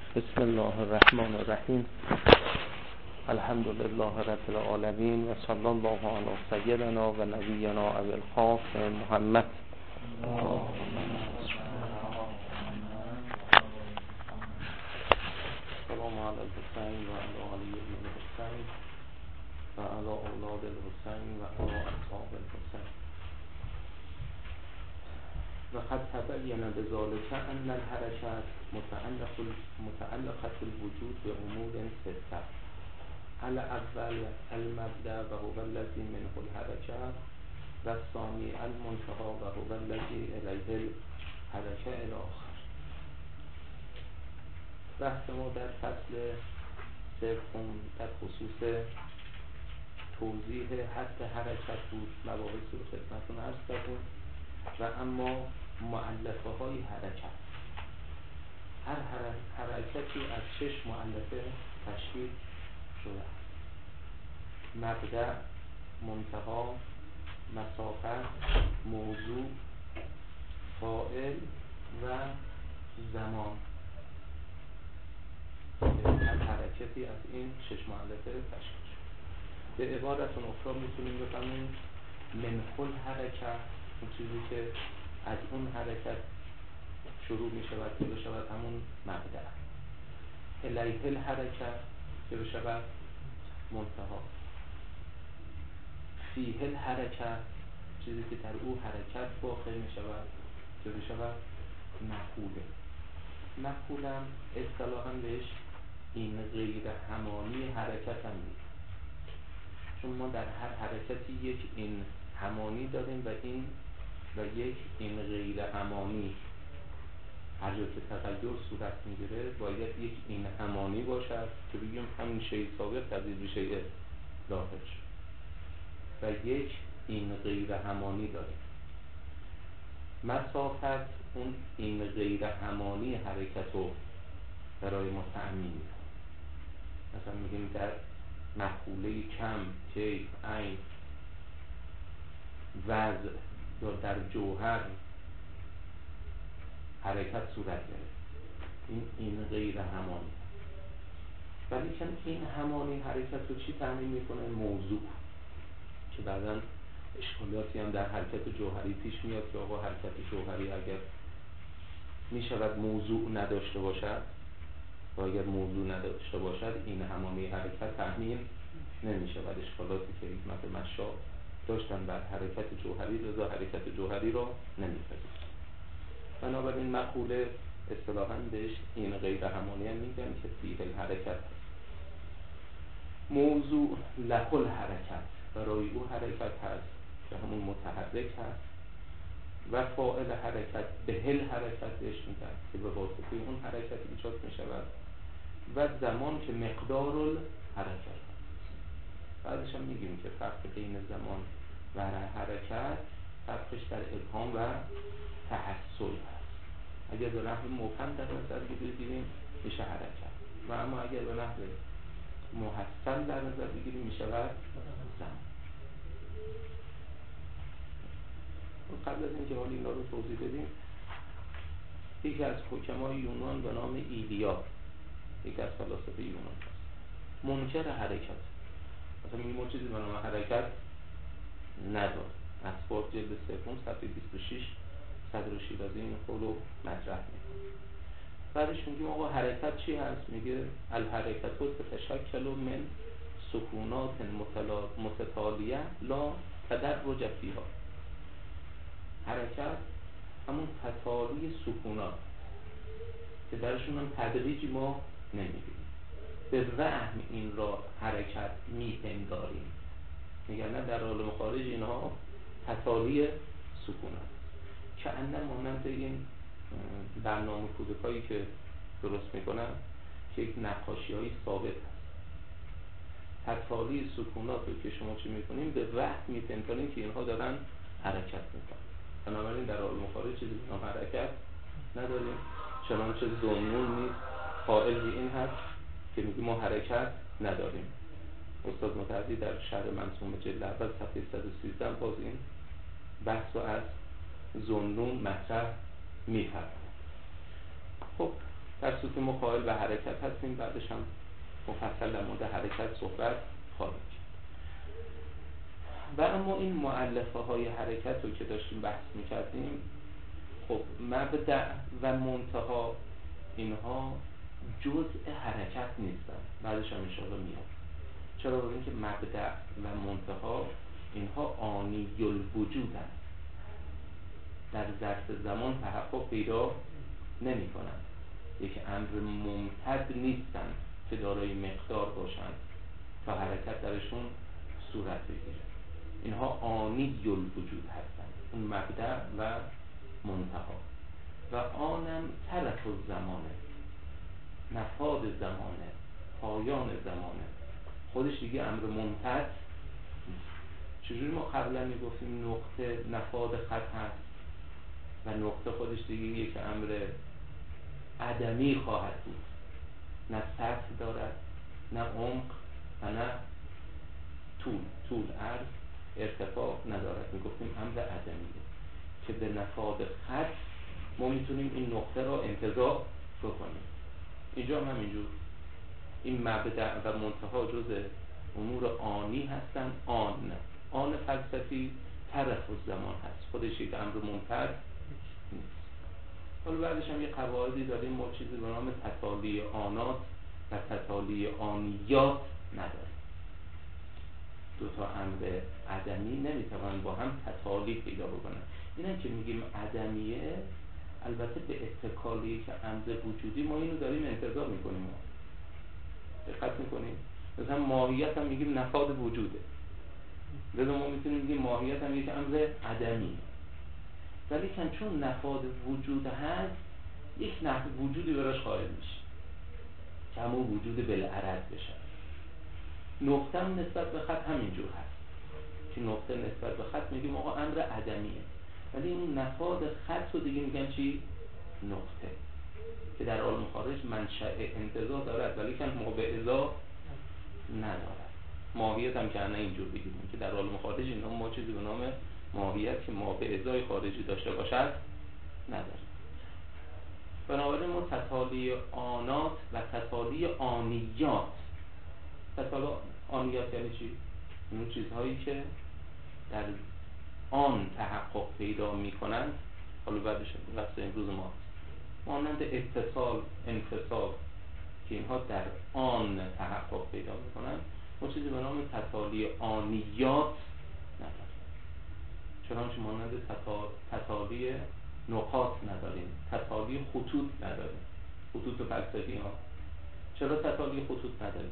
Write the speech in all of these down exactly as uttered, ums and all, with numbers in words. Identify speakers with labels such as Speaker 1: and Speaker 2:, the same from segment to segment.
Speaker 1: بسم الله الرحمن الرحیم. الحمد لله رب العالمین و صلی الله علی سیدنا و نبینا ابی القاسم محمد. سلام علی الحسین و علی علی بن الحسین و علی اولاد الحسین و علی اصحاب الحسین. و قد تبین بذلک ان الحرکات متعلق متعلقة الوجود به امور سته. الاول المبدأ و هو الذی منه الحرکات و الثانی المنتهى و هو الذی الیه الحرکة الی آخر. بحث ما در فصل سوم در خصوص توضیح حد حرکت بود. مباحث رو خدمتتون عرض کردیم و اما مؤلفه های حرکت، هر حرکتی از شش مؤلفه تشکیل شده است: مبدأ، منتهی، مسافت، موضوع، فاعل و زمان. هر حرکتی از این شش مؤلفه تشکیل شده. به عبارت اخرى میتونیم بفهمیم من کل حرکت، اون چیزی که از اون حرکت شروع می شود که بشود همون مبدأ. الیه الحرکت که بشود منتهی. فیه الحرکت چیزی که در او حرکت واقع می شود که بشود مفعوله. مفعولم اصطلاحاً بهش این غیر همانی حرکت هم میگه، چون ما در هر حرکتی یک این همانی داریم و این و یک این غیر همانی. هر جا که تغییر صورت میگیره باید یک این همانی باشد که بگیم همین شیء سابق تبدیل به شیء لاحق شد، و یک این غیر همانی داریم. مسافت اون این غیر همانی حرکت رو برای ما تأمین میکنه. مثلا میگیم در مفعوله کم، کیف، عین، وضع یا در جوهر حرکت صورت گرفت. این این غیر همانی. ولی که این همانی حرکت رو چی تأمین میکنه؟ موضوع. که بعداً اشکالاتی هم در حرکت جوهری پیش میاد که آقا حرکت جوهری اگر میشود موضوع نداشته باشد و اگر موضوع نداشته باشد این همانی حرکت تأمین نمیشود. اشکالاتی که حکمت مشا داشتن بر حرکت جوهری، لذا حرکت جوهری را نمیپذیرند. بنابراین مقوله اصطلاحاً بهش این غیر همانی هم میگن که فیه الحرکت. موضوع له الحرکت، برای او حرکت هست که همون متحرک هست، و فاعل حرکت به الحرکت بهش میگن که به واسطه اون حرکت ایجاد میشود، و زمان که مقدار الحرکت. بعدش هم میگیم که فرق بین زمان و حرکت فرقش در ابهام و تحصل هست. اگر به نحو مبهم در نظر بگیریم میشه حرکت، و اما اگر به نحو محصل در نظر بگیریم میشود زمان. قبل از اینکه حال اینا رو توضیح بدیم، یکی از حکمای یونان به نام ایلیا، یکی از فلاسفه یونان هست، منکر حرکت. مثلا میگیم ما چیزی به نام حرکت نداره. اسباب جلد سوم صفحه بیست و شش صدر شیرازی این قولو مطرح میکنه. بعدش میگیم آقا حرکت چی هست؟ میگه الحرکت تتشکل من سکونات متتالیه لا تدرج فیها. حرکت همون تتالی سکونات که درشون هم تدریجی ما نمیبینیم. به وهم این را حرکت میپنداریم. میگن نه، در عالم خارج اینها تتالی سکونات، که اندر مانند این برنامه کودکایی که درست میکنن که یک نقاشی های ثابت هست. تتالی سکونات رو که شما چی میکنیم؟ به وهم میپنداریم که اینها دارن حرکت میکنن. بنابراین در عالم خارج چیزی به نام حرکت نداریم، چنانچه ضمنون نیست قائل به این هست که میگیم ما حرکت نداریم. استاد متحدی در شرح منظومه جلد اول صفحه صد و سیزده باز این بحث رو از ضمنون مطرح می‌فرماید. خب در سطوح مقابل به حرکت هستیم، بعدش هم مفصل در مورد حرکت صحبت خواهیم کرد. و اما این مؤلفه های حرکت رو که داشتیم بحث میکردیم، خب مبدأ و منتها اینها جزء حرکت نیستن، بعدش هم انشاءالله میاد. چرا؟ برای اینکه مبدأ و منتها اینها آنی الوجودن، در ظرف زمان تحقق پیدا نمی کنند، یک امر ممتد نیستن که دارای مقدار باشند تا حرکت درشون صورت بگیره. اینها آنی الوجود هستند، اون مبدأ و منتها. و آنم طرف الزمانه، نفاذ زمانه، پایان زمانه، خودش دیگه امر ممتد نیست. چجوری ما قبلا میگفتیم نقطه نفاذ خط هست و نقطه خودش دیگه یک امر عدمی خواهد بود، نه سطح دارد، نه عمق و نه طول، طول عرض ارتفاع ندارد، میگفتیم امر عدمیه که به نفاذ خط ما میتونیم این نقطه را انتزاع بکنیم. اینجا هم همینجور این مبدأ و منتها جزء امور آنی هستن. آن آن فلسفی طرف الزمان هست، خودش یک امر ممتد نیست. حالا بعدش هم یه قواعدی داریم، ما چیزی به نام تتالی آنات و تتالی آنیات نداریم. دو تا امر عدمی نمیتوان با هم تتالی پیدا بکنن. اینم که میگیم عدمیه، البته به اتکالی که امر وجودی ما اینو داریم انتزاع میکنیم. ما دقت میکنیم مثلا ماهیت هم میگیم نفاذ وجوده، لذا ما میتونیم بگیم ماهیت هم یک امر عدمی، ولی که چون نفاذ وجود هست یک نحو وجودی براش قائل میشه که همون وجود بالعرض بشه. نقطه هم نسبت به خط همینجور هست که نقطه نسبت به خط میگیم آقا امر عدمیه، ولی اون نفاذ خط رو دیگه میگن چی؟ نقطه، که در عالم خارج منشأ انتزاع دارد ولی که ما به ازا ندارد. ماهیت هم که نه اینجور بگیریم که در عالم خارج اینا ما چیزی به نام ماهیت که ما به ازای خارجی داشته باشد نداریم. بنابراین ما تتالی آنات و تتالی آنیات. تتالی آنیات یعنی چی؟ اون چیزهایی که در آن تحقق پیدا می کنند. حالا بعدش وقت امروز ما مانند اتصال، انفصال که اینها در آن تحقق پیدا می کنند، ما چیزی به نام تتالی آنیات نداریم. چنانچه مانند تتالی نقاط نداریم، تتالی خطوط نداریم، خطوط فلسفی ها. چرا تتالی خطوط نداریم؟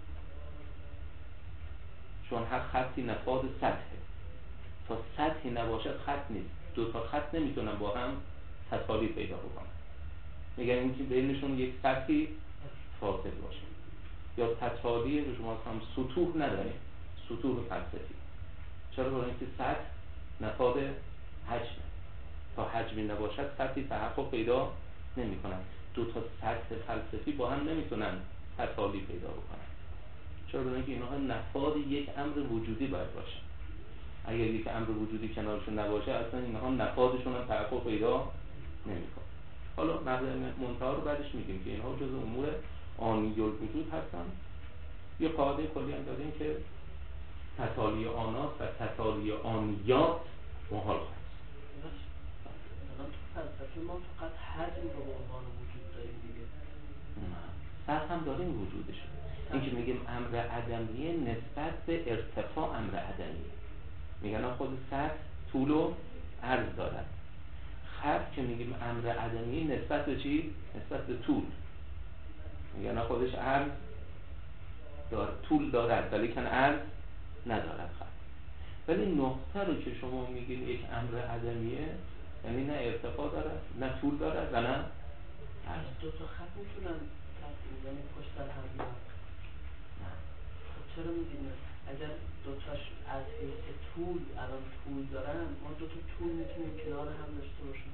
Speaker 1: چون هر خطی نفاذ سطحه، تا سطحی نباشد خط نیست. دو تا خط نمیتونن با هم تتالی پیدا بکنن، میگن اینکه بینشون یک سطحی فاصل باشه. یا تتالی رو شما هم سطوح نداریم، سطوح فلسفی. چرا؟ برای اینکه سطح نفاذ حجمه، تا حجمی نباشد سطحی تحقق پیدا نمی کنن. دو تا سطح فلسفی با هم نمیتونن تتالی پیدا بکنن. چرا؟ برای اینکه اینها نفاذ یک امر وجودی باید باشه. اگر یک امر وجودی کنارشون نباشه اصلا اینها نفاذشون هم تحقق پیدا نمیکنه. حالا مبدأ منتها رو بعدش میگیم که اینها جزء امور آنی الوجود هستن. یه قاعده کلی هم داریم که تتالی آنات و تتالی آنیات محال هست.
Speaker 2: الان تو فلسفه ما فقط حجم رو به عنوان وجود داریم دیگه.
Speaker 1: نه، سطح هم داریم وجودشه. این که میگیم امر عدمیه نسبت به ارتفاع امر عدمیه. میگن خود سطح طول و عرض دارد. خط که میگیم امر عدمیه نسبت به چی؟ نسبت به طول. میگن خودش عرض دار طول دارد ولی کن عرض ندارد خط. ولی نقطه رو که شما میگین یک امر عدمیه، یعنی نه ارتفاع دارد، نه طول دارد و نه عرض.
Speaker 2: دو تا خط میتونن یعنی پشت سر هم بیان؟
Speaker 1: نه.
Speaker 2: خب چرا میگین اگر دو تاش از حیث طول الان طول دارن، ما دو تا طول میتونیم کنار هم داشته باشیم؟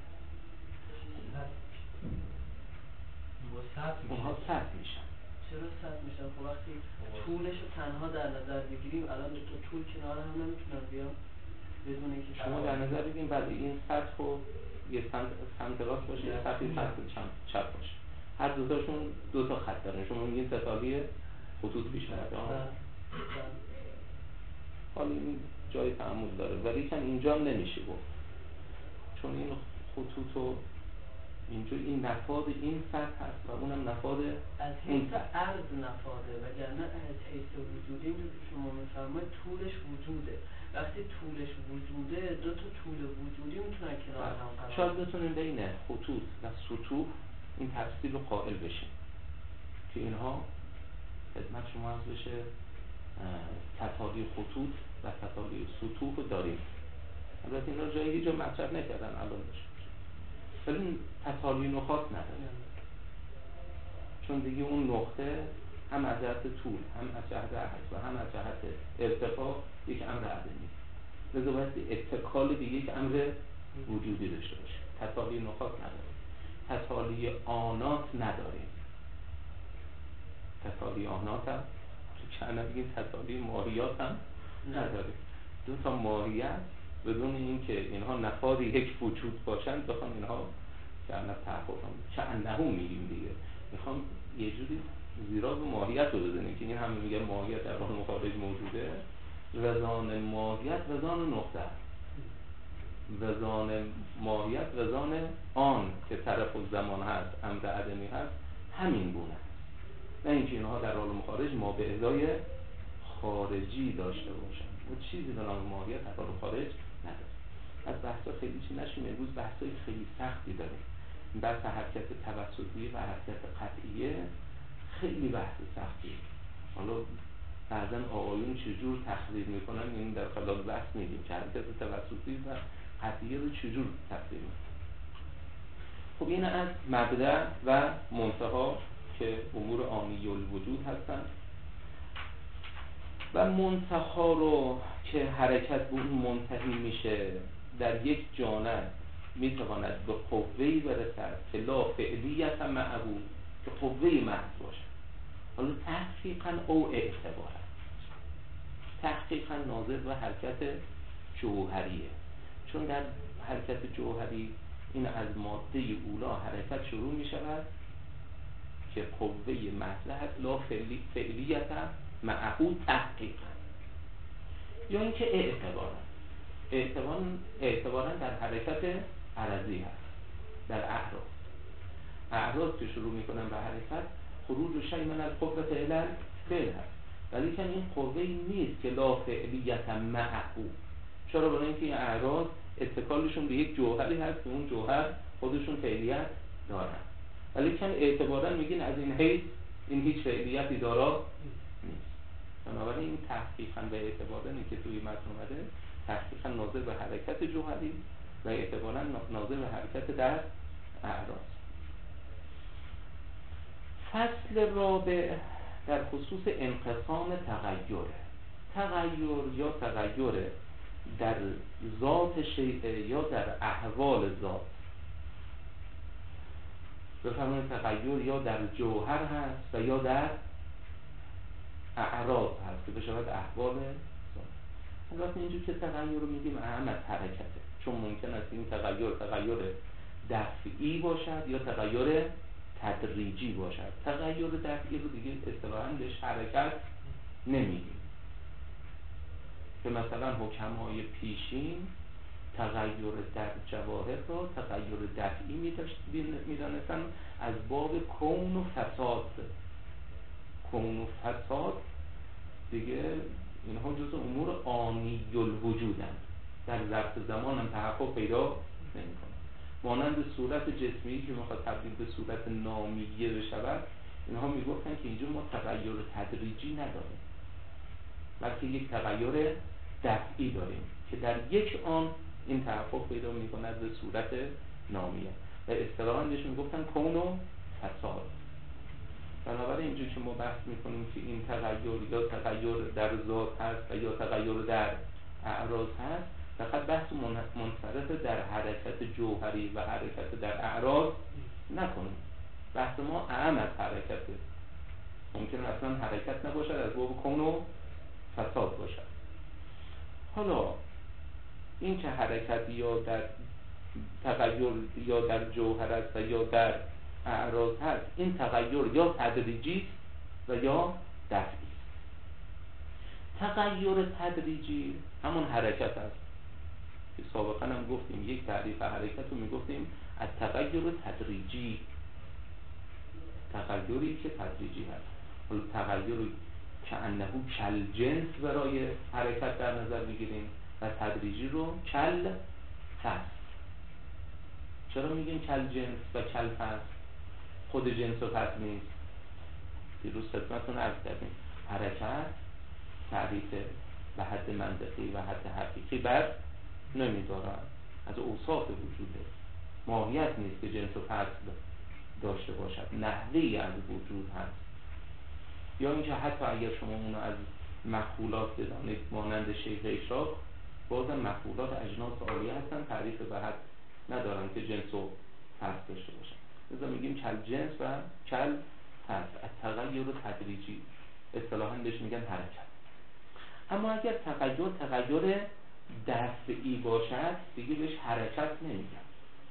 Speaker 1: اونها سطح میشن.
Speaker 2: چرا سطح میشن؟ خب وقتی طولش رو تنها در نظر بگیریم الان دو تا طول کنار هم نمیتونن بیان بدون اینکه
Speaker 1: شما در نظر بگیم بعد این سطح رو یه سمت سمت راست باشه، یه سطحی سمت چپ باشه. هر دوتاشون دو تا خط دارن. شما میگین تتالی خطوط پیشنهاد ها. حالا این جای تعامل داره ولی کن اینجا هم نمیشه گفت، چون این خطوط و اینجا این نفاذ این سطح هست و اونم نفاذ
Speaker 2: از حیث عرض نفاذه، وگرنه از حیث وجودی اینجور که شما میفرمایید طولش وجوده. وقتی طولش وجوده دو تا طول وجودی میتونن کنار هم قرار.
Speaker 1: شاید بتونیم بین خطوط و سطوح این تفصیل رو قائل بشیم که اینها خدمت شما از بشه تتالی خطوط و تتالی سطوح رو داریم. البته این را جایی هیچ جا مطرح نکردن الان بشه، ولی تتالی نقاط نداره، چون دیگه اون نقطه هم از جهت طول هم از جهت عرض و هم از جهت ارتفاع یک امر عدمی، لذا باید اتکال به یک امر وجودی داشته باشه. تتالی نقاط نداریم، تتالی آنات نداریم. تتالی آنات هم تو کنه بگیم تتالی ماهیات هم نداریم. دو تا ماهیت بدون اینکه اینها نفاذ یک وجود باشند بخوام اینها که انا تحقق که انهم میگیم دیگه، میخوام یه جوری زیرا به ماهیت رو بزنیم که این همه میگه ماهیت در آن مخارج موجوده. وزان ماهیت وزان نقطه، وزان ماهیت وزان آن که طرف الزمان هست امر عدمی هست همین گونه هست، نه اینکه اینها در حال مخارج ما به ازای خارجی داشته باشن و چیزی به نام ماهیت در حال خارج نداره. از بحثا خیلی چی نشیم، امروز بحثای خیلی سختی داریم. بحث حرکت توسطی و حرکت قطعیه خیلی بحث سختی. حالا بعضن آقایون چجور تخریب میکنن این در خلال بحث میگیم که حرکت توسطی و قطعیه رو چجور تخریب میکنن. خب این از مبدأ و منتها که امور آنی الوجود هستن و منتها رو که حرکت به اون منتهی میشه در یک جانب میتواند به قوه‌ای برسد که لا فعلیت معه، که قوه‌ی محض باشه. حالا تحقیقا او اعتبارا، تحقیقا ناظر به حرکت جوهریه، چون در حرکت جوهری این از ماده اولا حرکت شروع میشود که قوه محض هست لا فعلی فعلیت معه تحقیقا، یا اینکه اعتبارا اعتبارا اعتبارا در حرکت عرضی هست، در اعراض اعراض که شروع میکنن به حرکت خروج شیء من القوة الی الفعل هست، ولی که این قوه نیست که لا فعلیت معه. چرا؟ برای اینکه این اعراض اتکالشون به یک جوهری هست که اون جوهر خودشون فعلیت دارن، ولی که اعتبارا میگین از این حیث این هیچ فعلیتی دارا نیست. بنابراین این تحقیقا به اعتبارا که توی متن اومده تحقیقا ناظر به حرکت جوهری و اعتبارا ناظر به حرکت در اعراض. فصل رابع در خصوص انقسام تغییر. تغییر یا تغییر در ذات شیء یا در احوال ذات. بفرمایید تغییر یا در جوهر هست و یا در اعراض هست که بشود احوال ذات. البته اینجور که تغییر رو میگیم اهم از حرکته، چون ممکن است این تغییر تغییر دفعی باشد یا تغییر تدریجی باشد. تغییر دفعی رو دیگه اصطلاحاً بهش حرکت نمیگیم، که مثلا حکمای پیشین تغییر در جواهر را تغییر دفعی میدانستن از باب کون و فساد. کون و فساد دیگه اینها جزء امور آنی الوجودند، در ظرف زمان هم تحقق پیدا نمی‌کنند. مانند صورت جسمی که میخواد تبدیل به صورت نامیه بشود، اینها میگفتن که اینجا ما تغییر تدریجی نداریم، بلکه یک تغییر دفعی داریم که در یک آن این تحقق پیدا میکند به صورت نامیه و اصطلاحاً بهش میگفتن کون و فساد. بنابراین اینجا که ما بحث میکنیم که این تغییر یا تغییر در ذات هست و یا تغییر در اعراض هست، فقط بحث منصرف در حرکت جوهری و حرکت در اعراض نکنیم. بحث ما اعم از حرکته، ممکن اصلا حرکت نباشد، از باب کون و فساد باشد. حالا این که حرکت یا در تغییر یا در جوهر است و یا در اعراض هست این تغییر یا تدریجی و یا دفعی. تغییر تدریجی همون حرکت است که سابقا هم گفتیم، یک تعریف حرکت رو میگفتیم از تغییر تدریجی، تغییری که تدریجی هست. حالا تغییری که انه کل جنس برای حرکت در نظر بگیریم و تدریجی رو کل فصل. چرا میگیم کل جنس و کل فصل؟ خود جنس و فصل نیست. دیروز خدمتتون عرض کردیم حرکت تعریف به حد منطقی و حد حقیقی بر نمیدارد، از اوصاف وجوده، ماهیت نیست که جنس و فصل داشته باشد، نحوهی از وجود هست. یا اینکه حتی اگر شما اونو از مخولات بدانید مانند شیخ اشراق، بازم مخولات اجناس عالیه هستن، تعریف به حد ندارن که جنس و فصل داشته باشن. لذا میگیم کل جنس و کل فصل، از تغییر تدریجی، اصطلاحاً بهش میگن حرکت. اما اگر تغییر تغییر دفعی باشد دیگه بهش حرکت نمیگن،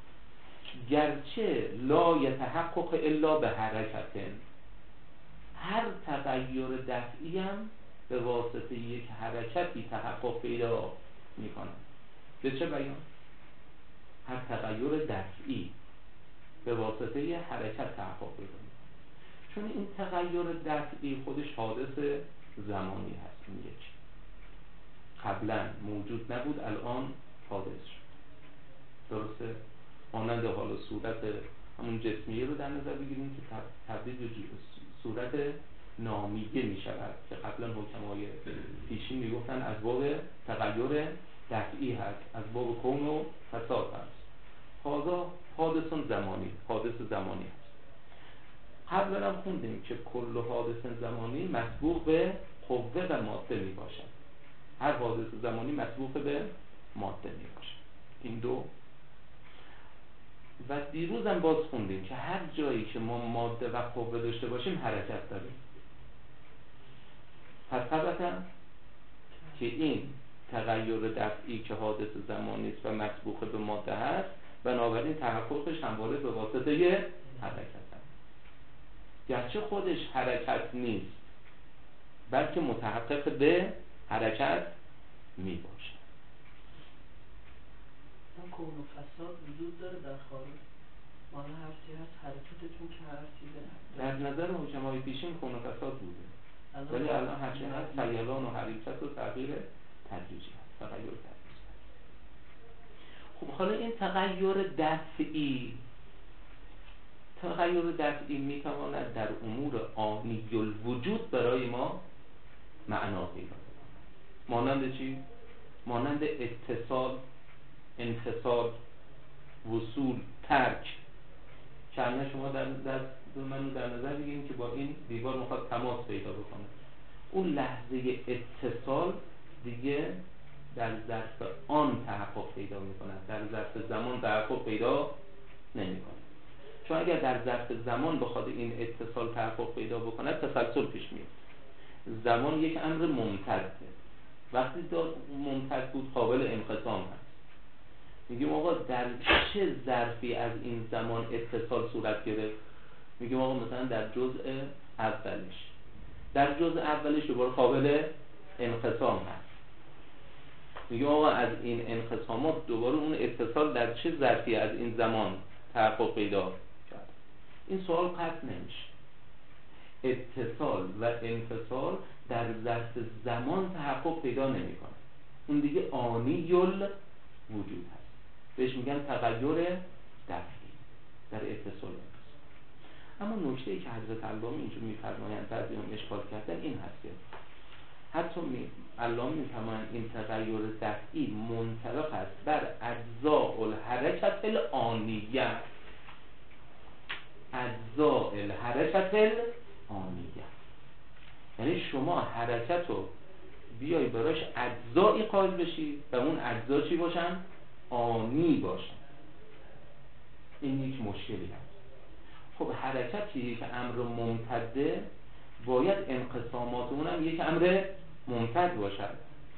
Speaker 1: گرچه لا یتحقق الا به حرکت. هر تغییر دفعی هم به واسطه یک حرکتی تحقق پیدا میکنه. به چه بیان؟ هر تغییر دفعی به واسطه یک حرکت تحقق پیدا میکنه، چون این تغییر دفعی خودش حادث زمانی هست. این یک قبلا موجود نبود، الان حادث شد. درسته؟ مانند حال صورت همون جسمیه رو در نظر بگیریم که تبدیل به صورت نامیده می شود که قبلا حکمای پیشین می گفتن از باب تغییر دفعی هست، از باب کون و فساد هست. حاضا حادث زمانی، حادث زمانی هست. قبلا هم خوندیم که کل حادث زمانی مسبوق به قوه و ماده می باشد. هر حادث زمانی مسبوق به ماده می باشد. این دو. و دیروز هم باز خوندیم که هر جایی که ما ماده و قوه داشته باشیم حرکت داریم. پس طبعا که این تغییر دفعی که حادث زمانی است و مسبوق به ماده هست، بنابراین تحققش همواره به واسطه حرکت هست. گرچه خودش حرکت نیست بلکه متحقق به حرکت می باشد.
Speaker 2: این کون و فساد وجود داره در خارج؟ مال هر چی هست حرکتتون که هر چیزه
Speaker 1: در نظر حکمای پیشین کون و فساد بوده، ولی الان هرچی هست سیلان و حرکت و تغییر تدریجی هست، تغییر تدریجی هست. خب حالا این تغییر دفعی تغییر دفعی میتواند در امور آنی الوجود برای ما معنا پیدا کنه. مانند چی؟ مانند اتصال، انفصال، وصول، ترک. چند شما در در من در نظر بگیریم که با این دیوار میخواد تماس پیدا بکنه. اون لحظه اتصال دیگه در ظرف آن تحقق پیدا میکنه، در ظرف زمان تحقق پیدا نمیکنه. چون اگر در ظرف زمان بخواد این اتصال تحقق پیدا بکنه تسلسل پیش میاد. زمان یک امر ممتده، وقتی داد ممتد بود قابل انقسام هست. میگیم آقا در چه ظرفی از این زمان اتصال صورت گرفت؟ میگیم آقا مثلا در جزء اولش، در جزء اولش دوباره قابل انقسام هست. میگیم آقا از این انقسامات دوباره اون اتصال در چه ظرفی از این زمان تحقق پیدا کرد؟ این سوال قطع نمیشه. اتصال و انفصال در ظرف زمان تحقق پیدا نمیکنه، اون دیگه آنی الوجود هست، بهش میگن تغییر دفعی در اتصال. اما نکته ای که حضرت علامه اینجا میفرمایند بعضی هم اشکال کردن این هست که حتی می علامه میفرمایند این تغییر دفعی منطبق است بر اجزاء الحرکت الآنیه، اجزاء الحرکت الآنیه، یعنی شما حرکت رو بیای براش اجزایی قائل بشی و اون اجزا چی باشن؟ آنی باشن. این یک مشکلی هست. خب حرکتی که امر ممتده باید انقسامات اونم یک امر ممتد باشد.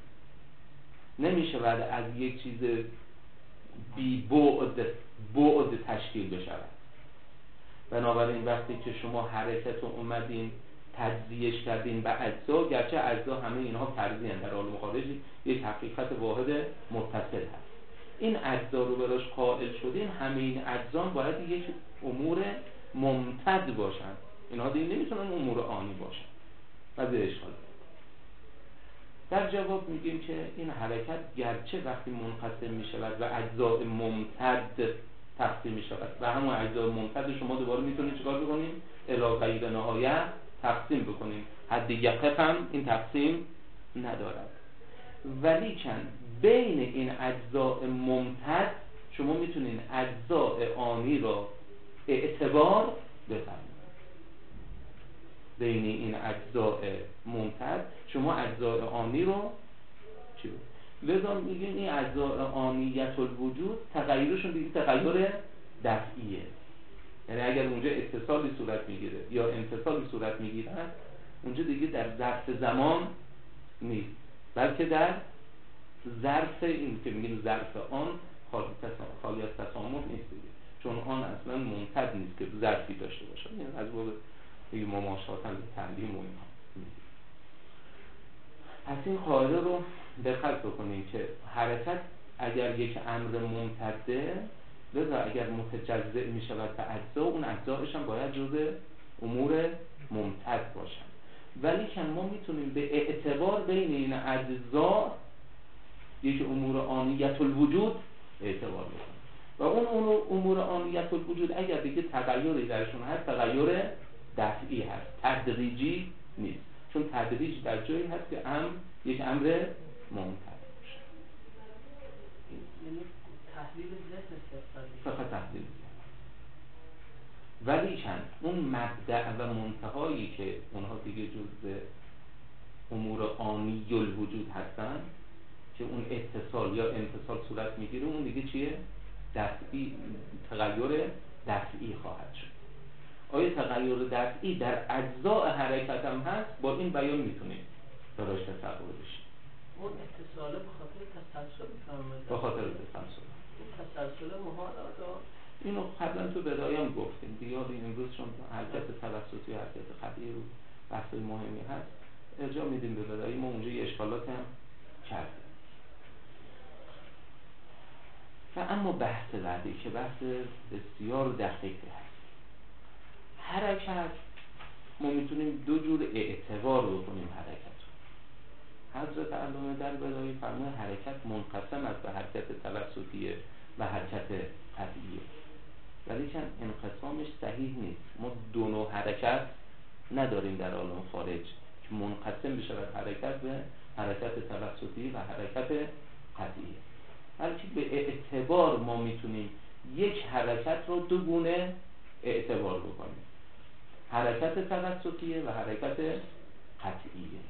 Speaker 1: نمیشه بعد از یک چیز بی بعد بعد تشکیل بشود. بنابراین وقتی که شما حرکت رو اومدین تجزیهش کردین به اجزا، گرچه اجزا همه اینها فرضی هستند، در عالم خارجی یک حقیقت واحد متصل هست، این اجزا رو براش قائل شدین، همه این اجزا باید یک امور ممتد باشن، اینها دیگه نمیتونن امور آنی باشن. بعد اشکال در جواب میگیم که این حرکت گرچه وقتی منقسم میشود و اجزاء ممتد تقسیم میشود و همون اجزاء ممتد شما دوباره میتونید چیکار بکنید؟ الی غیر نهایت تقسیم بکنید، حد یقف هم این تقسیم ندارد، ولی کن بین این اجزاء ممتد شما میتونید اجزاء آنی را اعتبار بفرمایید. بین این اجزاء ممتد شما اجزاء آنی رو چی بود؟ لذا میگیم این اجزاء آنیت الوجود تغییرشون دیگه تغییر دفعیه، یعنی اگر اونجا اتصالی صورت میگیره یا انفصالی صورت میگیره اونجا دیگه در ظرف زمان نیست، بلکه در ظرف این که میگیم ظرف آن خالی از تسامح نیست دیگه، چون آن اصلا ممتد نیست که ظرفی داشته باشه، یعنی از باب دیگه مماشاتن تعلیم و اینها. پس این قاعده رو دقت بکنیم که حرکت اگر یک امر ممتده، لذا اگر متجزئ می شود به اجزا، اون اجزایش هم باید جزء امور ممتد باشن، ولی که ما میتونیم به اعتبار بین این اجزا یک امور آنیت الوجود اعتبار بکنیم و اون امور آنیت الوجود اگر دیگه تغییری درشون هست تغییر دفعی هست، تدریجی نیست، چون تدریج در جایی هست که امر یک امر ممتد باشه.
Speaker 2: یعنی تحلیل ذهن
Speaker 1: فقط تحلیل ذهن، ولی چند اون مبدأ و منتهایی که اونها دیگه جزء امور آنی الوجود هستن که اون اتصال یا انفصال صورت میگیره، اون دیگه چیه؟ دفعی، تغییر دفعی خواهد شد. آیا تغییر دفعی در اجزاء حرکت هم هست؟ با این بیان میتونیم دراش تصور بشیم.
Speaker 2: اون اتصاله به خاطر تسلسل میفرمایید؟
Speaker 1: به خاطر تسلسل.
Speaker 2: این تسلسل محال آدم
Speaker 1: اینو قبلا تو بدایم گفتیم، بیاد این امروز چون حرکت توسطی و حرکت خطی رو بحث مهمی هست ارجاع میدیم به بدایی، ما اونجا یه اشکالات هم کردیم. و اما بحث بعدی که بحث بسیار دقیقی هست، حرکت ما میتونیم دو جور اعتبار بکنیم حرکت رو. حضرت علامه در بدایی فرمود حرکت منقسم است به حرکت توسطیه و حرکت قطعیه، ولی چند انقسامش صحیح نیست. ما دو نوع حرکت نداریم در عالم خارج که منقسم بشه حرکت به حرکت توسطی و حرکت قطعیه، بلکه به اعتبار ما میتونیم یک حرکت رو دو گونه اعتبار بکنیم، حرکت توسطیه و حرکت قطعیه.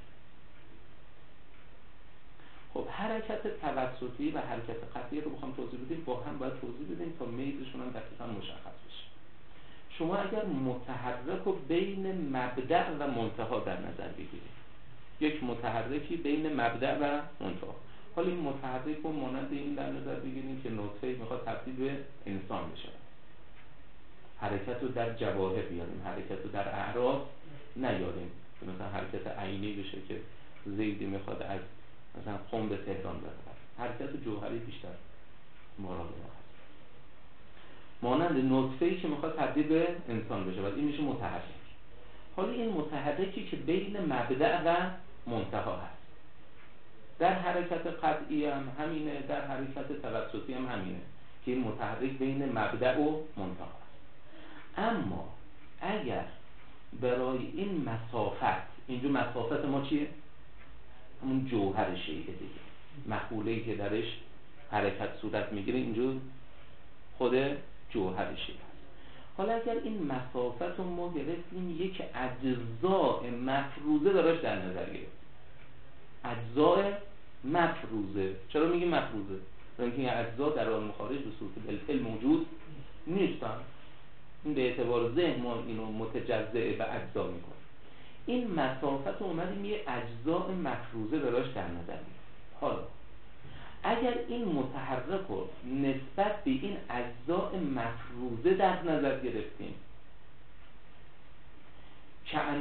Speaker 1: خب حرکت توسطی و حرکت قطعی رو بخوام توضیح بدیم، با هم باید توضیح بدیم تا میزشون هم دقیقا مشخص بشه. شما اگر متحرک رو بین مبدأ و منتها در نظر بگیرید، یک متحرکی بین مبدأ و منتها، حالا این متحرک رو مانند این در نظر بگیریم که نطفه میخواد تبدیل به انسان بشه، حرکت رو در جواهر بیاریم، حرکت رو در اعراض نیاریم، مثلا حرکت عینی بشه که زیدی میخواد از مثلا قم به تهران بره، حرکت جوهری بیشتر مراد ما هست، مانند نطفه‌ای که میخواد تبدیل به انسان بشه و این میشه متحرک. حالا این متحرکی که بین مبدأ و منتها هست، در حرکت قطعی هم همینه، در حرکت توسطی هم همینه که این متحرک بین مبدأ و منتها هست. اما اگر برای این مسافت، اینجا مسافت ما چیه؟ همون جوهر شیء دیگه، مقوله‌ای که درش حرکت صورت میگیره اینجا خود جوهر شیء هست. حالا اگر این مسافت رو ما گرفتیم یک اجزاء مفروضه دراش در نظر گرفتیم، اجزاء مفروضه. چرا میگیم مفروضه؟ چون این اجزا در عالم خارج به صورت بالفعل موجود نیستن، این به اعتبار ذهن ما اینو متجزئ به اجزا میکنیم. این مسافت رو اومدیم یه اجزاء مفروضه دراش در نظر گرفتیم. حالا اگر این متحرک رو نسبت به این اجزاء مفروضه در نظر گرفتیم،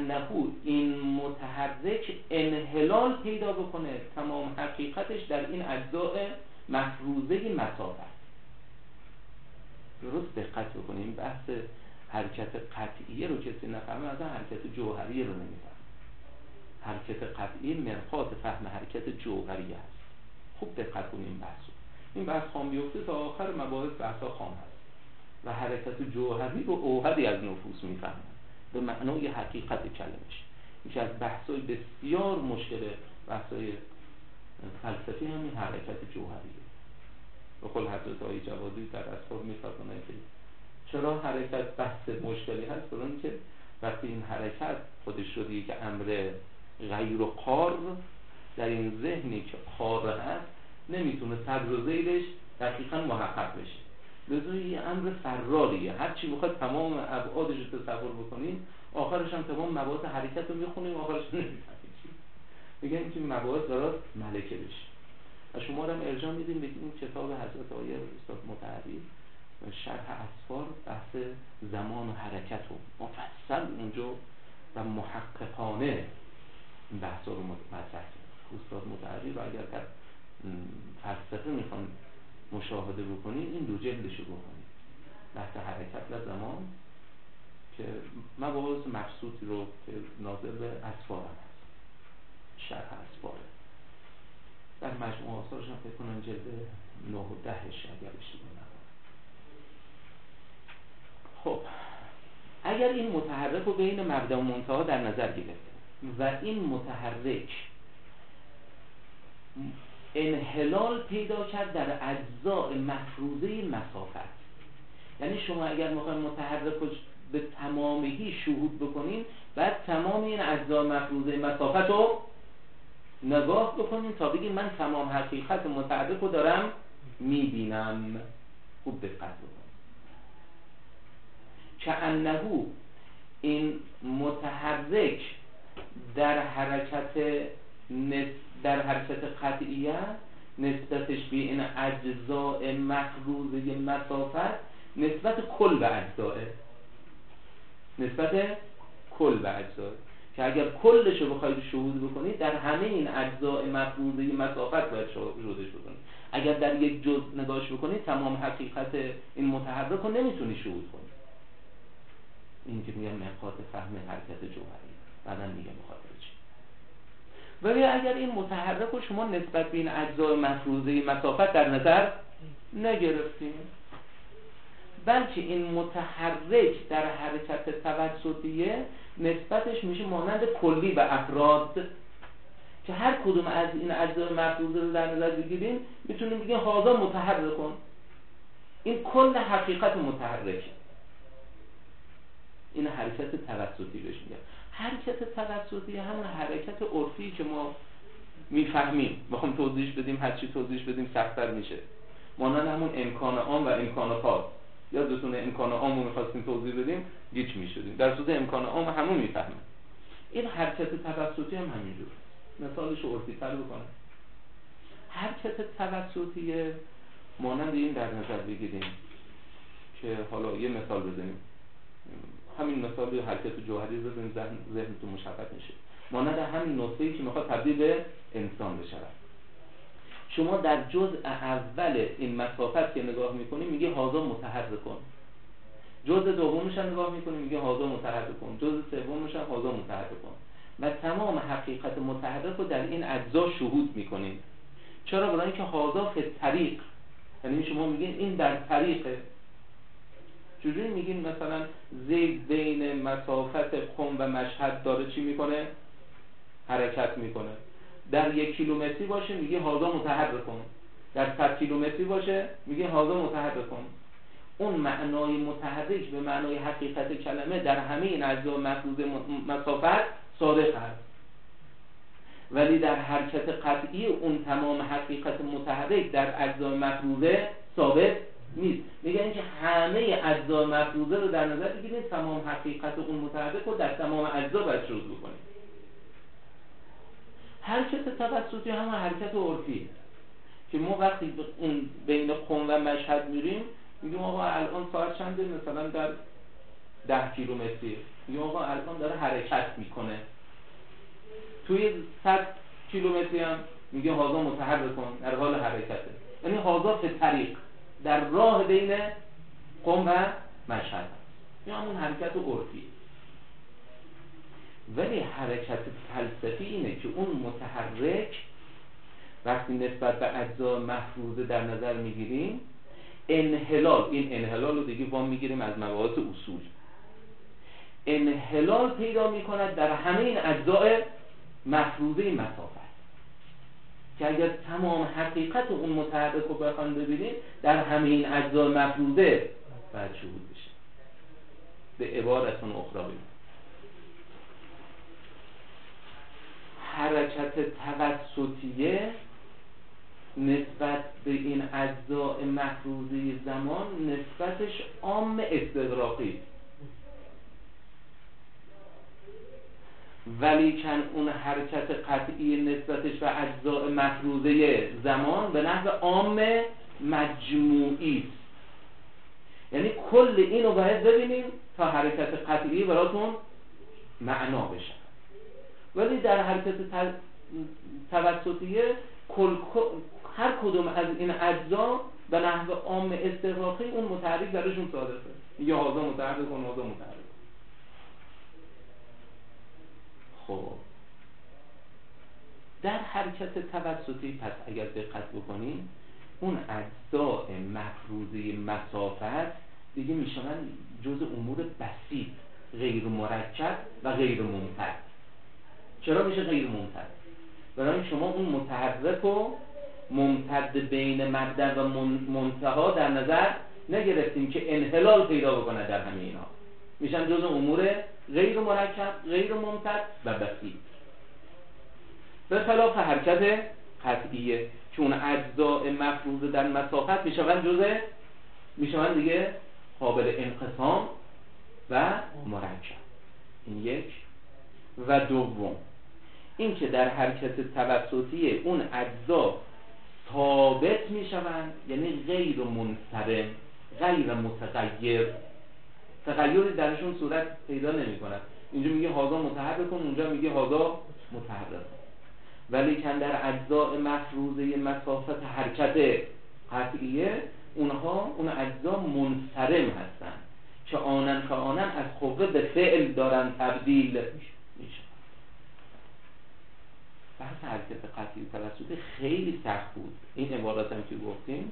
Speaker 1: انه این متحرک انحلال پیدا بکنه تمام حقیقتش در این اجزاء مفروضه مسافت. درست دقت بکنیم، بحث حرکت قطعیه رو کسی نفهمه از حرکت جوهریه رو نمیفهمه. حرکت قطعی مرقات فهم حرکت جوهریه است. خوب دقت کنیم بحثو. این بحث خام بیفته تا آخر مباحث بحثا خام هست و حرکت جوهری رو اوحدی از نفوس میفهمن به معنای حقیقت کلمش. یکی از بحثای بسیار مشکل بحثای فلسفی همین حرکت جوهریه. به قول حضرت آقای جوادی در اسفار میفرمونه که چرا حرکت بحث مشکلی هست؟ برای اینکه وقتی این حرکت خودش شده یک امر غیر قار، در این ذهنی که قار هست نمیتونه صدر و زیرش دقیقا محقق بشه، لذا یه امر فراریه. هر چی بخواد تمام ابعادش رو تصور بکنیم، آخرش هم تمام مباحث حرکت رو میخونیم، آخرش نمیفهمیم چی. میگن که مباحث دارد ملکه بشه. و شما رو هم ارجاع میدیم به این کتاب حضرت آقای استاد مطهری شرح اسفار، بحث زمان و حرکت رو مفصل اونجا و محققانه این بحثا رو مطرح کرد. استاد مطهری رو اگر در فلسفه میخوان مشاهده بکنید این دو جلدشو بکنید، بحث حرکت و زمان که مباحث مبسوطی رو که ناظر به اسفار هست، شرح اسفاره. در مجموعه آثارش هم فکر کنم جلد نه و دهش اگر اشتباه نکنم. خب اگر این متحرک رو بین مبدا و منتها در نظر گرفته و این متحرک انحلال پیدا کرد در اجزاء مفروضه مسافت، یعنی شما اگر میخواید متحرک رو به تمامی شهود بکنین، بعد تمام این اجزاء مفروضه مسافت رو نگاه بکنین تا بگین من تمام حقیقت متحرک رو دارم میبینم. خوب دقت بکنین که انه این متحرک در حرکت در حرکت قطعیه نسبتش به این اجزاء مفروضه مسافت نسبت کل به اجزاء نسبت کل به اجزاء که اگر کلش رو بخواید شهود بکنید در همه این اجزاء مفروضه مسافت باید شهودش بکنید. اگر در یک جزء نگاهش بکنید تمام حقیقت این متحرک رو نمیتونی شهود کنید. این که میگم نقاط فهم حرکت جوهری، بعدا میگم مخاطره چی. ولی اگر این متحرک رو شما نسبت به این اجزاء مفروضه مسافت در نظر نگرفتیم، بلکه این متحرک در حرکت توسطیه نسبتش میشه مانند کلی به افراد که هر کدوم از این اجزاء مفروضه رو در نظر بگیریم میتونیم بگیم هذا متحرکون، این کل حقیقت متحرکه. این حرکت توسطی بهش میگن. حرکت توسطی همون حرکت عرفی که ما میفهمیم، بخوام توضیحش بدیم هر چی توضیحش بدیم سخت‌تر میشه، مانند همون امکان عام و امکان خاص. یادتونه امکان عام رو می‌خواستیم توضیح بدیم گیج می‌شدیم، در صورت امکان عام همون میفهمیم. این حرکت توسطی هم همینجور. مثالش رو عرفی‌تر بکنم. حرکت توسطی مانند این در نظر بگیریم که حالا یه مثال بزنیم، همین مثال حرکت جوهری رو بزنیم ذهن ذهنتون مشخص میشه. مانند همین نقطه‌ای که میخواد تبدیل به انسان بشه. شما در جزء اول این مسافت که نگاه میکنی میگه هذا متحرکون، جزء دومش هم نگاه میکنی میگه هذا متحرکون، جزء سومش هم هذا متحرکون و تمام حقیقت متحرک رو در این اجزا شهود میکنید. چرا؟ برای اینکه هذا فی الطریق، یعنی شما میگین این در طریقه. چجوری میگین مثلا زید بین مسافت قم و مشهد داره چی میکنه؟ حرکت میکنه. در یک کیلومتری باشه میگه هذا متحرکون، در صد کیلومتری باشه میگه هذا متحرکون. اون معنای متحرک به معنای حقیقت کلمه در همه این اجزا مفروض مسافت صادق است، ولی در حرکت قطعی اون تمام حقیقت متحرک در اجزا مفروضه ثابت نیست. میگن که همه اجزا مفروضه رو در نظر بگیرید، تمام حقیقت اون متحرک رو در تمام اجزا باید شهود بکنید. حرکت توسطی هم حرکت عرفی که ما وقتی اون بین قم و مشهد میریم میگیم آقا الان ساعت چنده؟ مثلا در ده کیلومتری، یا آقا الان داره حرکت میکنه. توی صد کیلومتری هم میگه هازا متحرک کن، در حال حرکته. یعنی هازا فی طریق، در راه بین قم و مشهد، یا همون حرکت عرفی. ولی حرکت فلسفی اینه که اون متحرک وقتی نسبت به اجزا مفروضه در نظر میگیریم، انحلال، این انحلال رو دیگه وام میگیریم از مباحث اصول، انحلال پیدا میکند در همه این اجزاء مفروضه مسافت، که اگر تمام حقیقت اون متحرک رو بخوایم ببینیم در همه این اجزاء مفروضه باید شهود بشه. به عبارتون اخرى بگیم، حرکت توسطیه نسبت به این اجزاء مفروضه زمان نسبتش عام استغراقی، ولیکن اون حرکت قطعی نسبتش به اجزاء مفروضه زمان به نحو عام مجموعی است. یعنی کل اینو باید ببینیم تا حرکت قطعی براتون معنا بشه. ولی در حرکت توسطیه کل هر کدوم از این اجزا به نحو عام استغراقی اون متحرک درشون صادقه، یا هازا متحرک و هازا متحرک. خب در حرکت توسطی پس اگر دقت بکنیم، اون اجزاء مفروضه مسافت دیگه میشن جزء امور بسیط، غیر مرکب و غیر ممتد. چرا میشه غیر ممتد؟ برای شما اون متحرک و ممتد بین مبدأ و منتها در نظر نگرفتیم که انحلال پیدا بکنه در همه اینا، میشن جزء امور غیر مرکب، غیر ممتد و بسیط. به خلاف حرکت قطعیه که اون اجزاء مفروضه در مسافت میشن جزء میشن دیگه قابل انقسام و مرکب. این یک. و دوم این که در حرکت توسطی اون اجزا ثابت میشوند، یعنی غیر منصرم، غیر متغیر، تغییری درشون صورت پیدا نمی کند. اینجا میگه هازا متحرک کن، اونجا میگه هازا متحرک. ولی که در اجزاء مفروضه مسافت حرکت قطعیه اونها اون اجزا منصرم هستن که آنن که آنن از قوه به فعل دارن تبدیل میشه. بحث حرکت قطعی توسطی خیلی سخت بود. این عبارت هم که گفتیم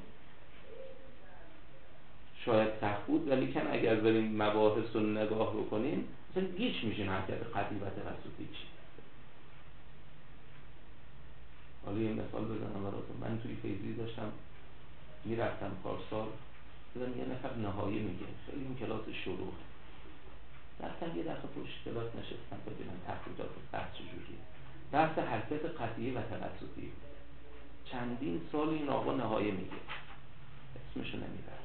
Speaker 1: شاید سخت بود، ولی کن اگر بریم مباحث رو نگاه بکنیم مثلا گیج میشیم حرکت قطعی و توسطی چی. حالا یه مثال بزنم براتون. من توی فیزی داشتم میرفتم پارسال، دیدم یه نفر نهایی میگه، خیلی این کلاس شروع رفتم یه دفعه پشت کلاس نشستم ببینم تفریدات بحث چجوریه. بحث حرکت قطعی و توسطی. چندین سال این آقا نهایی میگه، اسمشو نمیبرم.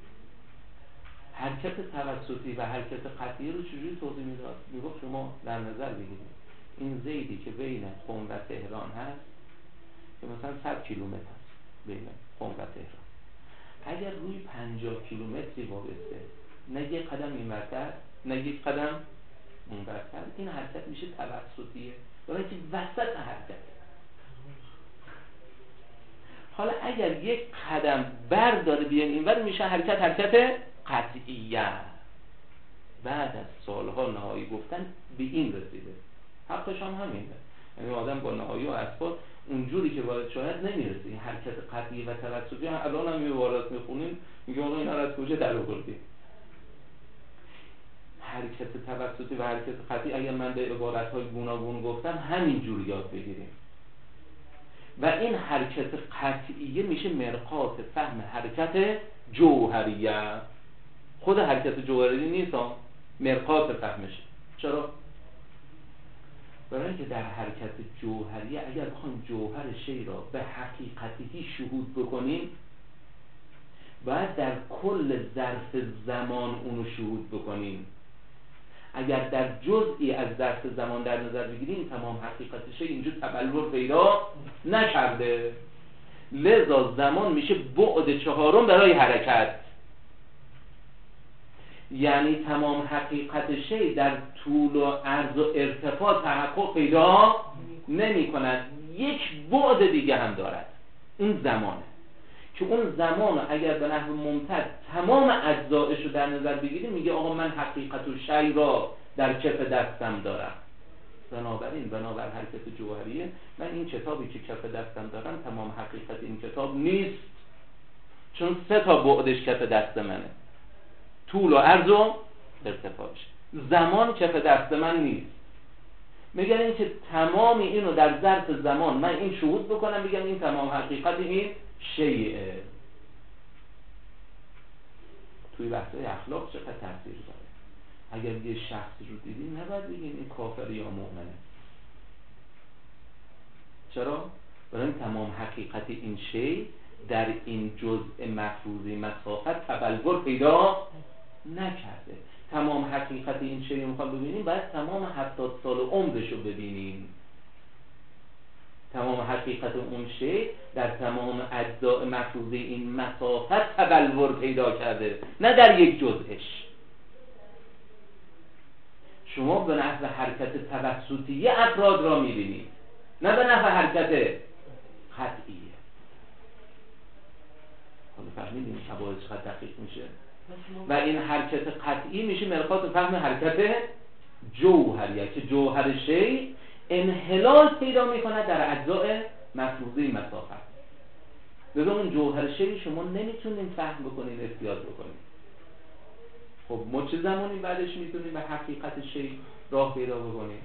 Speaker 1: حرکت توسطی و حرکت قطعی رو چجوری توضیح میداد؟ میگفت شما در نظر بگیرید این زیدی که بین قم و تهران هست که مثلا صد کیلومتر هست بین قم و تهران، اگر روی پنجاه کیلومتری وابسته نه یک قدم این برتر نه یک قدم اون برتر، این حرکت میشه توسطیه، برای که وسط حرکت. حالا اگر یک قدم برداره بیان اینور میشه حرکت حرکت قطعیه. بعد از سالها نهایی گفتن به این رسیده. حقش هم همینه، یعنی آدم با نهایی و اثبات اونجوری که وارد شاید نمیرسه. این حرکت قطعی و توسطی الان هم یه عبارات میخونیم میگه آقا اینا رو از کجا در آوردی؟ حرکت توسطی و حرکت قطعی اگر من به عبارت‌های گوناگون گفتم همین جوری یاد بگیریم. و این حرکت قطعیه میشه مرقات فهم حرکت جوهریه. خود حرکت جوهری نیست ها، مرقات فهمشه. چرا؟ برای اینکه در حرکت جوهریه اگر بخوایم جوهر شی را به حقیقتی شهود بکنیم باید در کل ظرف زمان اونو شهود بکنیم. اگر در جزئی از ظرف زمان در نظر بگیریم تمام حقیقت شی اینجا تبلور پیدا نکرده، لذا زمان میشه بعد چهارم برای حرکت. یعنی تمام حقیقت شی در طول و عرض و ارتفاع تحقق پیدا نمی کند. یک بعد دیگه هم دارد، اون زمانه که اون زمان اگر به نحو ممتد تمام اجزایش رو در نظر بگیریم میگه آقا من حقیقت و شی را در کف دستم دارم. بنابراین بنابر حرکت جوهریه من این کتابی که کف دستم دارم تمام حقیقت این کتاب نیست، چون سه تا بعدش کف دست منه، طول و عرض و ارتفاعش. زمان کف دست من نیست. میگن این که تمام اینو در ظرف زمان من این شهود بکنم، میگن این تمام حقیقت این شیعه. توی بحثای اخلاق چقدر تاثیر داره. اگر یه شخص رو دیدین نباید بگین این کافر یا مؤمنه. چرا؟ برای این تمام حقیقت این شی در این جزء مفروضی مسافت تبلور پیدا نکرده. تمام حقیقت این شی رو میخواد ببینیم باید تمام هفتاد سال عمرش رو ببینیم. تمام حقیقت اون شی در تمام اجزاء مفروضی این مسافت تبلور پیدا کرده، نه در یک جزءش. شما به نحو حرکت توسطی افراد را میبینید، نه به نحو حرکت قطعیه. حالا فهمیدیم شباهش چقدر دقیق میشه. و این حرکت قطعی میشه مرقات فهم حرکت جوهریه که جوهر شی انحلال پیدا میکنه در اجزاء مفروضه مسافت. لذا اون جوهر شی شما نمیتونین فهم بکنین، احتیاط بکنین. خب ما چه زمانی بعدش میتونیم به حقیقت شی راه پیدا بکنیم؟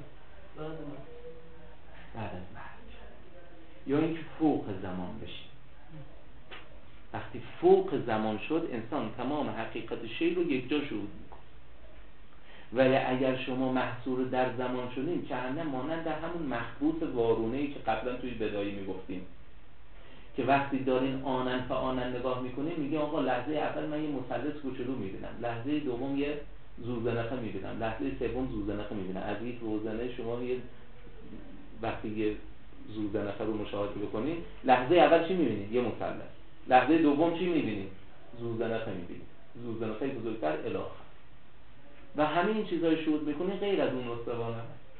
Speaker 1: بعد از مرگ. یا اینکه فوق زمان بشیم. وقتی فوق زمان شد انسان تمام حقیقت شی رو یک جا شهود میکنه. ولی اگر شما محصور در زمان شدین که همه مانند در همون مخبوط وارونه‌ای که قبلا توی بدایی میگفتیم که وقتی دارین آنن فآنن نگاه میکنین میگه آقا لحظه اول من یه مثلث کوچولو میبینم، لحظه دوم یه زوزنقه میبینم، لحظه سوم زوزنقه میبینم. از این روزنه شما یه وقتی یه زوزنقه رو مشاهده بکنین لحظه اول چی میبینید؟ یه مثلث. لحظه دوم چی میبینید؟ زوزنقه میبینید، زوزنقه بزرگتر الی آخر. و همین چیزای شهود میکنین غیر از اون استوانه.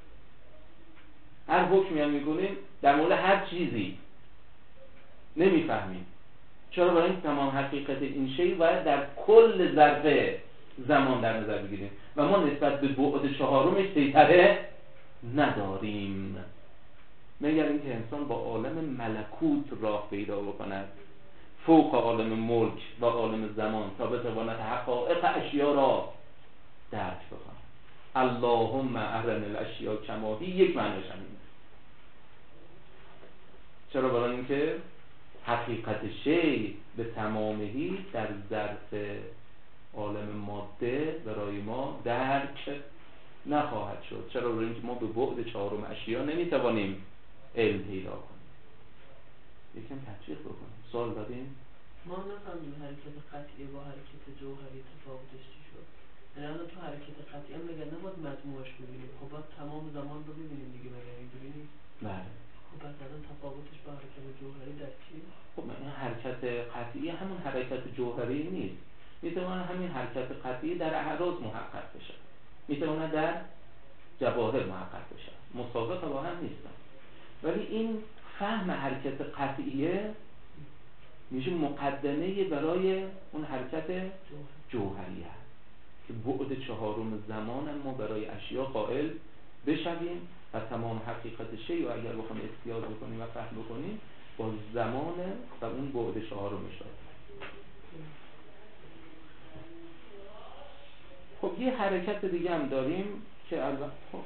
Speaker 1: هر حکمی هم میکنین در مورد هر چیزی نمیفهمیم. چرا؟ برای این تمام حقیقت این شی باید در کل ظرف زمان در نظر بگیریم و ما نسبت به بعد چهارمش سیطره نداریم. مگر اینکه انسان با عالم ملکوت راه پیدا بکند فوق عالم ملک و عالم زمان تا بتواند حقایق اشیا را درک بکند. اللهم ارنا الاشیاء کما هی یک معنیش همین. چرا؟ برای اینکه حقیقت شی به تمامهی در ظرف عالم ماده برای ما درک نخواهد شد. چرا؟ برای اینکه ما به بعد چهارم اشیا نمیتوانیم علم پیدا کنیم. یکم تطبیق بکنیم. سوال داریم؟
Speaker 2: ما نفهمیم حرکت قطعی با حرکت جوهری تفاوتش چی شد. یعنی الان تو حرکت قطعی هم میگن نباید مجموعش ببینیم، خب باید تمام زمان رو ببینیم دیگه. مگر اینجوری نیست؟
Speaker 1: بله.
Speaker 2: خب پس الان تفاوتش با حرکت جوهری در چی؟
Speaker 1: خب این حرکت قطعی همون حرکت جوهری نیست. میتونه همین حرکت قطعی در اعراض محقق بشه، میتونه در جواهر محقق بشه، مساوات با هم نیستن. ولی این فهم حرکت قطعیه میشه مقدمه برای اون حرکت جوهریه که بعد چهارم زمان ما برای اشیا قائل بشویم و تمام حقیقت شی و اگر بخوام استیاز بکنیم و فهم بکنیم با زمان و اون بعد چهارمش داریم. خب یه حرکت دیگه هم داریم که البته خب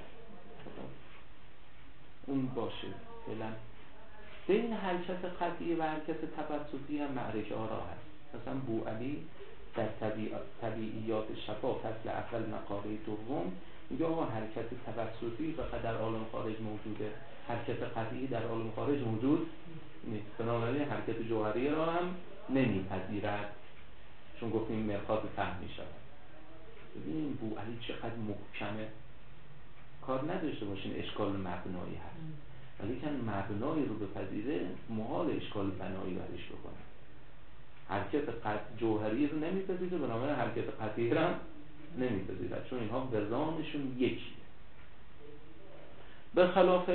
Speaker 1: اون باشه فعلا. بین حرکت قطعی و حرکت توسطی هم معرکه آرا هست. مثلا بوعلی در طبیعیات شفا فصل اول مقاله دوم میگه آقا حرکت توسطی فقط در عالم خارج موجوده، حرکت قطعی در عالم خارج موجود نیست. بنابراین حرکت جوهری را هم نمیپذیرد، چون گفتیم مرخات فهم میشود. ببینیم بوعلی چقدر محکمه. کار نداشته باشین اشکال مبنایی هست، ولی که مبنایی رو بپذیره محال اشکال بنایی برش بکنه. حرکت قطع جوهری رو نمیپذیره، بنابراین حرکت قطعی رو هم نمیپذیرد، چون اینها وزانشون یکیه. به خلاف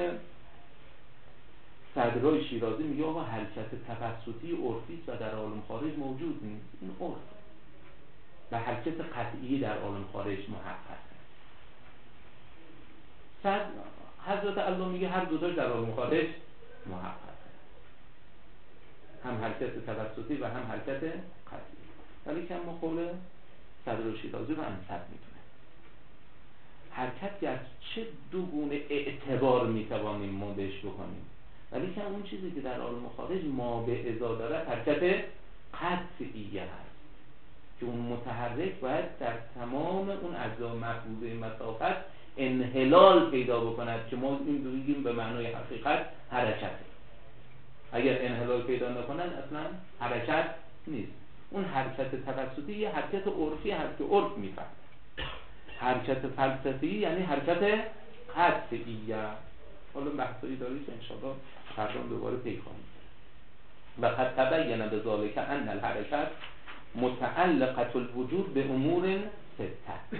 Speaker 1: صدرای شیرازی میگه آقا حرکت توسطی عرفی و در عالم خارج موجود نیست، این عرف و حرکت قطعی در عالم خارج محقق. صد حضرت الله میگه هر دو تاش در عالم خارج محقق، هم حرکت توسطی و هم حرکت قطعی. ولی که ما قول صدر شیرازی رو انصب میدونه. حرکت از چه دو گونه اعتبار میتوانیم ما بهش بکنیم، ولی که اون چیزی که در عالم خارج ما به ازا داره حرکت قطعیه هست که اون متحرک باید در تمام اون اجزا محفوظه مسافت انحلال پیدا بکند که ما این بگیم به معنای حقیقت حرکته. اگر انحلال پیدا نکنن اصلا حرکت نیست. اون حرکت توسطی یه حرکت عرفی هست که عرف میفهمه. حرکت فلسفی یعنی حرکت قطعیه. حالا بحثایی داری که انشاءالله فردا دوباره پی خواهیم. و قد تبین بذالک ان الحرکت متعلقه الوجود به امور سته.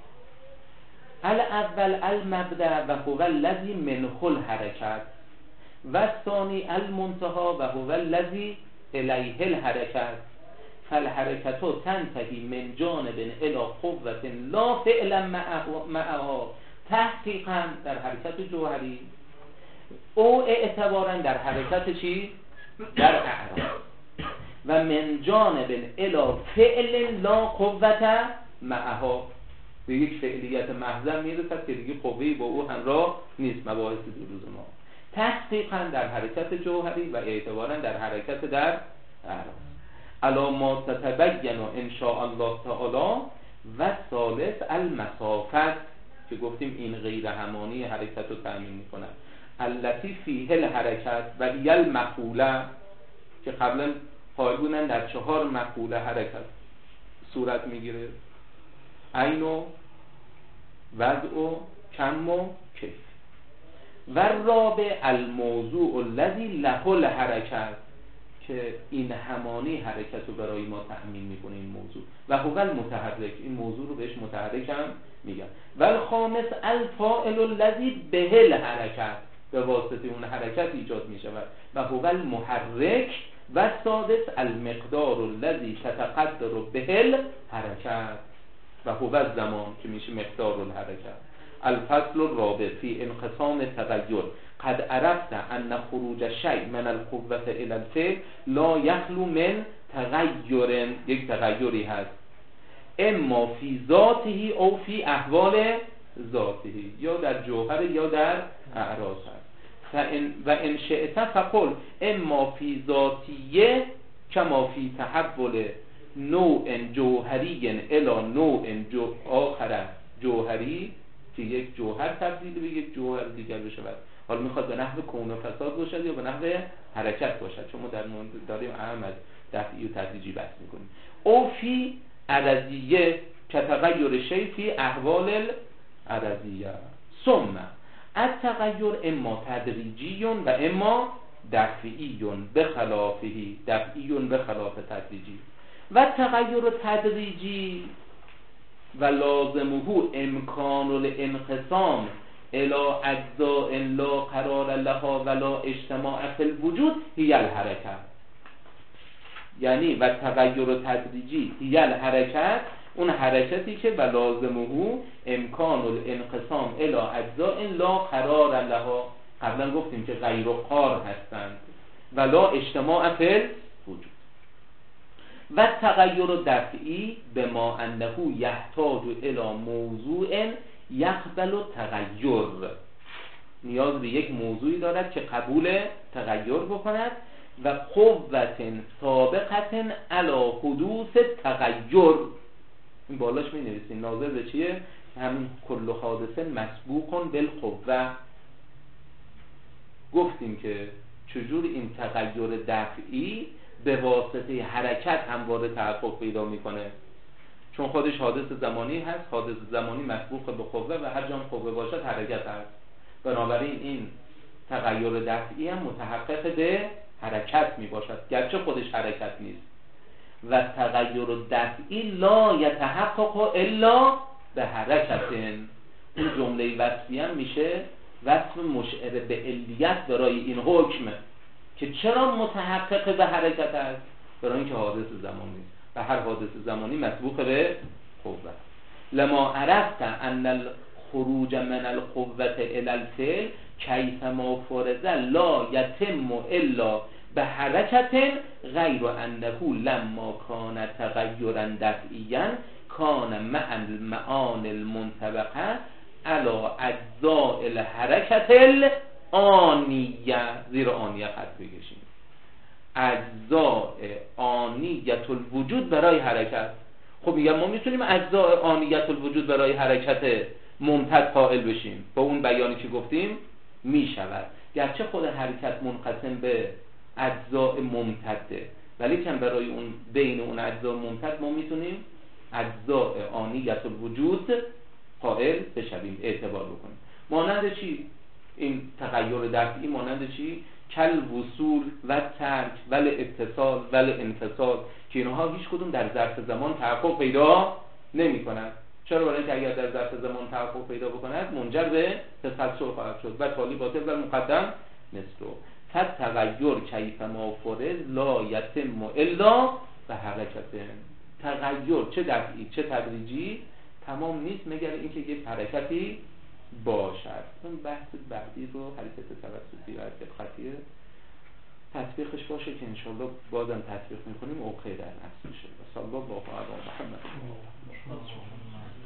Speaker 1: الاول المبدأ و هو الذی منه الحرکت و الثانی المنتهى و هو الذی الیه الحرکت. فالحرکت تنتهی من جانب الی قوة لا فعلا معها تحقیقا در حرکت جوهری او اعتبارا در حرکت چی؟ در اعراض و من جانب الی فعل لا قوة معها به یک فعلیت محض میرسد که دیگه قوهی با او همراه نیست. مباحث دو روز ما تحقیقا در حرکت جوهری و اعتبارا در حرکت در اعراض. علا ما تتبین ان شاء الله تعالی. و ثالث المسافت که گفتیم این غیر همانی حرکت رو تأمین میکنه. التي فیه الحرکت و هی المقوله که قبلا قائل بودن در چهار مقوله حرکت صورت میگیره: عین و وضع و کم و کیف. و رابع الموضوع الذی له الحرکت که این همانی حرکت رو برای ما تأمین میکنه این موضوع. و هو المتحرک، این موضوع رو بهش متحرک هم میگن. و الخامس الفاعل الذی به الحرکت، به واسطه اون حرکت ایجاد میشود. و هو المحرک. و سادس المقدار الذی تتقدر به الحرکت و هو الزمان که میشه مقدار الحرکت. الفصل الرابع فی انقسام تغیر. قد عرفت ان خروج شیء من القوة الى الفعل لا یخلو من تغیر، یک تغیری هست، اما فی ذاته او فی احوال ذاته، یا در جوهر یا در اعراض هست. و ان شئت فقل اما فی ذاتیه کما فی تحول نوع جوهری الی نوع جو آخر جوهری که یک جوهر تبدیل به یک جوهر دیگر بشود. حالا میخواد به نحو کون و فساد باشد یا به نحو حرکت باشد، چون ما در مورد داریم اهم از دفعی و تدریجی بحث میکنیم. او فی عرضیه که تغییر شیء فی احوال العرضیه. ثم التغیر اما تدریجی و اما دفعی بخلافه، دفعی بخلاف تدریجی. و تغییر تدریجی و لازمه امکان الانقسام الى اجزاء لا قرار لها ولا اجتماع فی الوجود هی الحرکت. یعنی و تغییر تدریجی هی الحرکت، اون حرکتی که و لازمه امکان الانقسام الی اجزاء لا قرار لها، قبلا گفتیم که غیر قار هستند، ولا اجتماع فی الوجود. و تغییر دفعی به ما انه یحتاج الی موضوع یقبل تغییر، نیاز به یک موضوعی دارد که قبول تغییر بکند. و قوت سابقت علی حدوث تغییر، این بالاش می نویسیم ناظر به چیه؟ همین کل حادثه مسبوق بالقوه. گفتیم که چجور این تغییر دفعی به واسطه حرکت همواره تحقق پیدا میکنه، چون خودش حادث زمانی هست. حادث زمانی مسبوق به قوه و هر جا قوه باشد حرکت هست. بنابراین این تغییر دفعی هم متحقق به حرکت می باشد، گرچه خودش حرکت نیست. و تغییر دفعی لا یتحقق الا به حرکت. این جمله وصفی هم میشه وصف مشعر به علیت برای این حکم که چرا متحقق به حرکت است، برای اینکه حادث زمانی و هر حادث زمانی مسبوق به قوه. لما عرفت ان الخروج من القوه الى الفعل کیفما فرض لا یتم الا به حرکت غیر انه لما کان تغیرا دفعیا کان مع المعان المنطبقه علی اجزاء الحرکت الآنیه. زیر آنیه خط بکشیم. اجزاء آنیت الوجود برای حرکت. خب میگم ما میتونیم اجزاء آنیت الوجود برای حرکت ممتد قائل بشیم، با اون بیانی که گفتیم میشود، گرچه خود حرکت منقسم به اجزاء ممتده، ولی که برای اون بین اون اجزاء ممتد ما میتونیم اجزاء آنیت الوجود قائل بشویم، اعتبار بکنیم. مانند چی؟ این تغییر دفعی مانند چی؟ کل وصول و ترک ول اتصال ول انفصال که اینها هیچ کدوم در ظرف زمان تحقق پیدا نمی کنند. چرا؟ برای اینکه اگر در ظرف زمان تحقق پیدا بکند منجر به تسلسل خواهد شد و تالی باطل و مقدم مثل فت تغییر کیف ما فرض لا یتم الا به حرکت. تغییر چه دفعی چه تدریجی تمام نیست مگر اینکه یک حرکتی باشد. اون بحث بعدی رو حرکت توسطی و حرکت خطیه تطبیقش باشه که انشالله بازم تطبیق میکنیم اوقع در نفس میشه. صلی الله علی محمد.